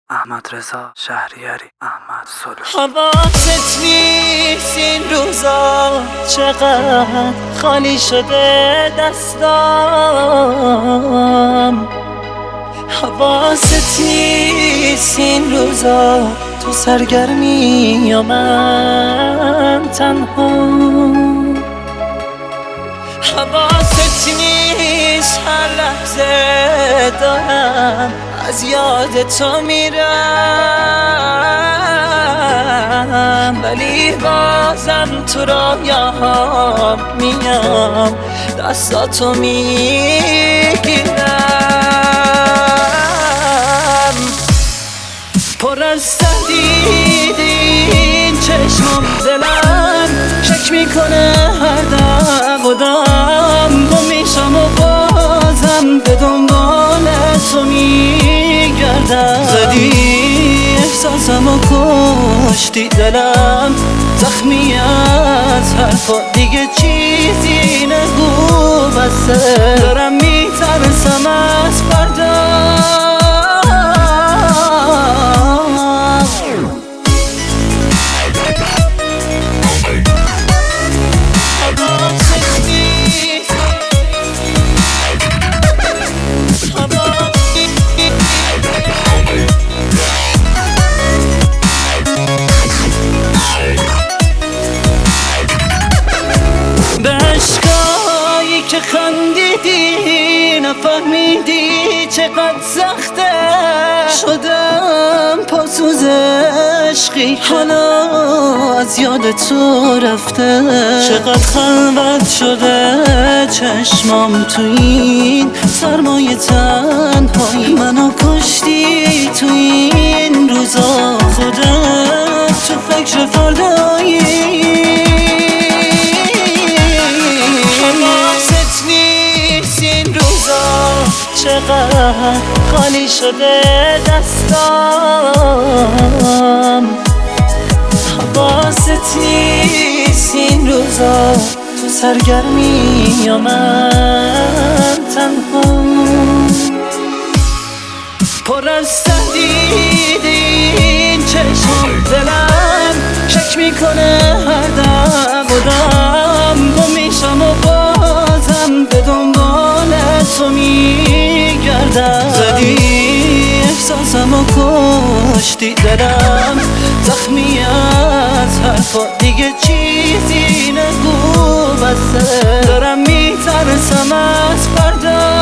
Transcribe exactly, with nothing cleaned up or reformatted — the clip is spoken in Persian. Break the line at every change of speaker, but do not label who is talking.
احمد رضا شهریاری، احمد سلو.
حواست نیست این روزا چقدر خالی شده دستام، حواست نیست این روزا تو سرگرمی یا من تنها، حواست نیست هر لحظه دارم از یاد تو میرم، ولی بازم تو رویاهام میام دستاتو میگیرم. پر از تهدید این چشمم دلم شک میکنه هر دم و دم، گم میشم و بازم به دنبال تو میگردم. زدی احساسم و کشتی دلم زخمی از حرفا، دیگه چیزی نگو بسه، دارم میترسم از فردا. که خندیدی نفهمیدی چقدر سخته، شدم پاسوز عشقی حالا از یاد تو رفته. چقدر خلوت شده چشمام تو این سرمایه تنهایی، منو کشتی تو این روزا، خودت تو فکر فردایی. چقدر خالی شده دستام، حواست نیست این روزا تو سرگرمی یا من تنها. پر از تهدید این چشم دلم شک میکنه هر دم و دم، گم میشم و بازم به دنبال تو میگردم. زدی احساسم و کشتی دلم زخمی از حرفا، دیگه چیزی نگو بسه، دارم میترسم از فردا.